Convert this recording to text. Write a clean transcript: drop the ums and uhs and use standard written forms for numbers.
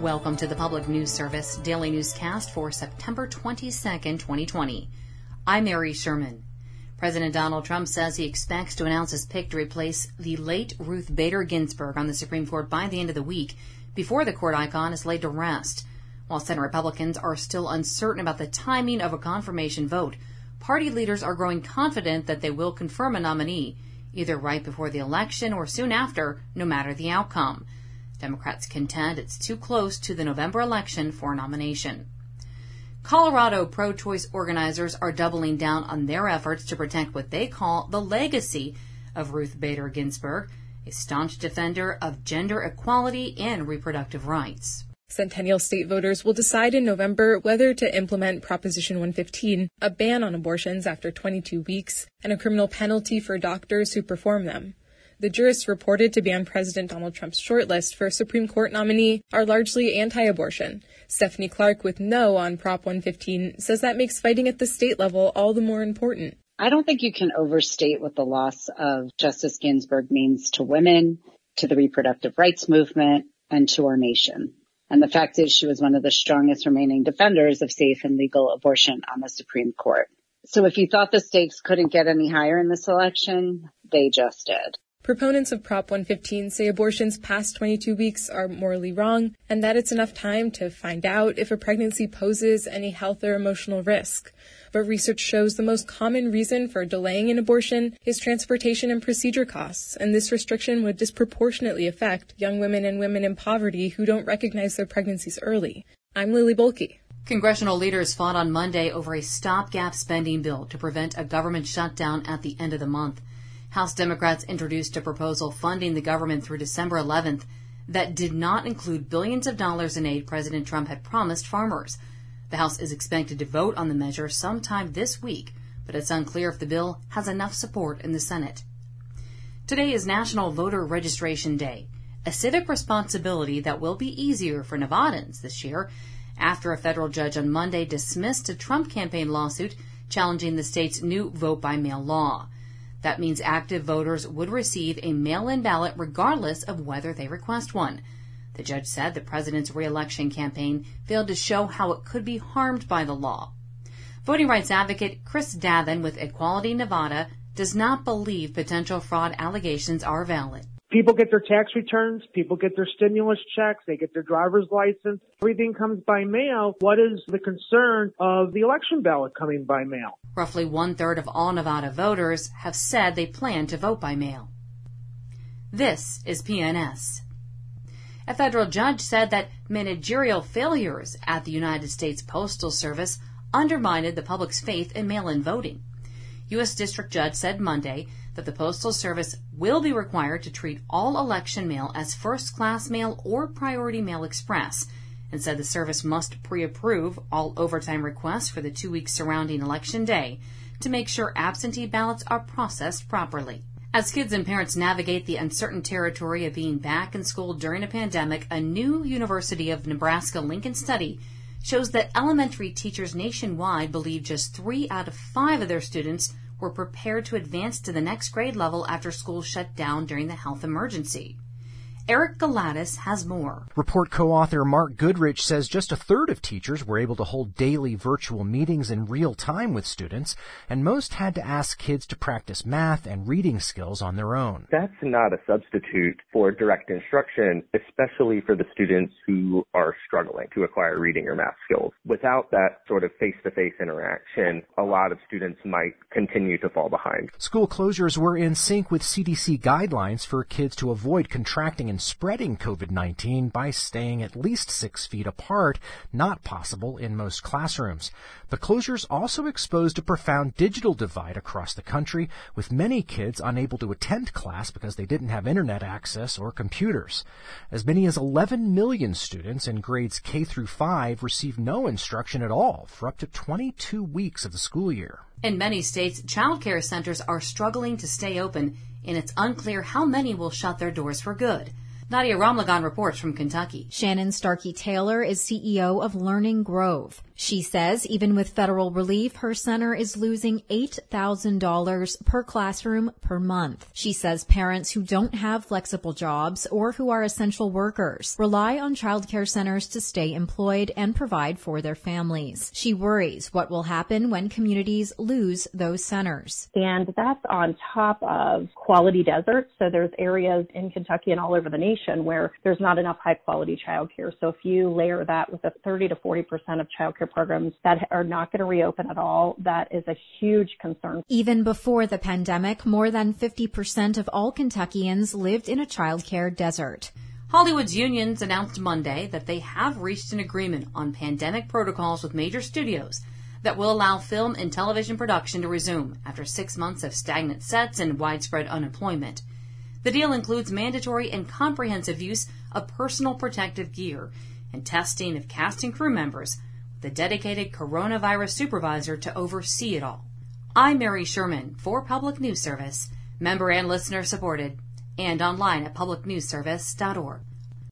Welcome to the Public News Service Daily Newscast for September 22nd, 2020. I'm Mary Sherman. President Donald Trump says he expects to announce his pick to replace the late Ruth Bader Ginsburg on the Supreme Court by the end of the week, before the court icon is laid to rest. While Senate Republicans are still uncertain about the timing of a confirmation vote, party leaders are growing confident that they will confirm a nominee, either right before the election or soon after, no matter the outcome. Democrats contend it's too close to the November election for a nomination. Colorado pro-choice organizers are doubling down on their efforts to protect what they call the legacy of Ruth Bader Ginsburg, a staunch defender of gender equality and reproductive rights. Centennial state voters will decide in November whether to implement Proposition 115, a ban on abortions after 22 weeks, and a criminal penalty for doctors who perform them. The jurists reported to be on President Donald Trump's shortlist for a Supreme Court nominee are largely anti-abortion. Stephanie Clark, with no on Prop 115, says that makes fighting at the state level all the more important. I don't think you can overstate what the loss of Justice Ginsburg means to women, to the reproductive rights movement, and to our nation. And the fact is she was one of the strongest remaining defenders of safe and legal abortion on the Supreme Court. So if you thought the stakes couldn't get any higher in this election, they just did. Proponents of Prop 115 say abortions past 22 weeks are morally wrong and that it's enough time to find out if a pregnancy poses any health or emotional risk. But research shows the most common reason for delaying an abortion is transportation and procedure costs, and this restriction would disproportionately affect young women and women in poverty who don't recognize their pregnancies early. I'm Lily Bolke. Congressional leaders fought on Monday over a stopgap spending bill to prevent a government shutdown at the end of the month. House Democrats introduced a proposal funding the government through December 11th that did not include billions of dollars in aid President Trump had promised farmers. The House is expected to vote on the measure sometime this week, but it's unclear if the bill has enough support in the Senate. Today is National Voter Registration Day, a civic responsibility that will be easier for Nevadans this year after a federal judge on Monday dismissed a Trump campaign lawsuit challenging the state's new vote-by-mail law. That means active voters would receive a mail-in ballot regardless of whether they request one. The judge said the president's re-election campaign failed to show how it could be harmed by the law. Voting rights advocate Chris Davin with Equality Nevada does not believe potential fraud allegations are valid. People get their tax returns, people get their stimulus checks, they get their driver's license. Everything comes by mail. What is the concern of the election ballot coming by mail? Roughly 1/3 of all Nevada voters have said they plan to vote by mail. This is PNS. A federal judge said that managerial failures at the United States Postal Service undermined the public's faith in mail-in voting. U.S. District Judge said Monday that the Postal Service will be required to treat all election mail as first-class mail or priority mail express, and said the service must pre-approve all overtime requests for the 2 weeks surrounding Election Day to make sure absentee ballots are processed properly. As kids and parents navigate the uncertain territory of being back in school during a pandemic, a new University of Nebraska-Lincoln study shows that elementary teachers nationwide believe just 3 out of 5 of their students were prepared to advance to the next grade level after school shut down during the health emergency. Eric Galatis has more. Report co-author Mark Goodrich says just 1/3 of teachers were able to hold daily virtual meetings in real time with students, and most had to ask kids to practice math and reading skills on their own. That's not a substitute for direct instruction, especially for the students who are struggling to acquire reading or math skills. Without that sort of face-to-face interaction, a lot of students might continue to fall behind. School closures were in sync with CDC guidelines for kids to avoid contracting and spreading COVID-19 by staying at least 6 feet apart, not possible in most classrooms. The closures also exposed a profound digital divide across the country, with many kids unable to attend class because they didn't have internet access or computers. As many as 11 million students in grades K through 5 received no instruction at all for up to 22 weeks of the school year. In many states, child care centers are struggling to stay open, and it's unclear how many will shut their doors for good. Nadia Ramlagan reports from Kentucky. Shannon Starkey Taylor is CEO of Learning Grove. She says even with federal relief, her center is losing $8,000 per classroom per month. She says parents who don't have flexible jobs or who are essential workers rely on child care centers to stay employed and provide for their families. She worries what will happen when communities lose those centers. And that's on top of quality deserts. So there's areas in Kentucky and all over the nation where there's not enough high quality childcare. So if you layer that with a 30 to 40% of childcare programs that are not going to reopen at all, that is a huge concern. Even before the pandemic, more than 50% of all Kentuckians lived in a childcare desert. Hollywood's unions announced Monday that they have reached an agreement on pandemic protocols with major studios that will allow film and television production to resume after 6 months of stagnant sets and widespread unemployment. The deal includes mandatory and comprehensive use of personal protective gear and testing of cast and crew members with a dedicated coronavirus supervisor to oversee it all. I'm Mary Sherman for Public News Service, member and listener supported, and online at publicnewsservice.org.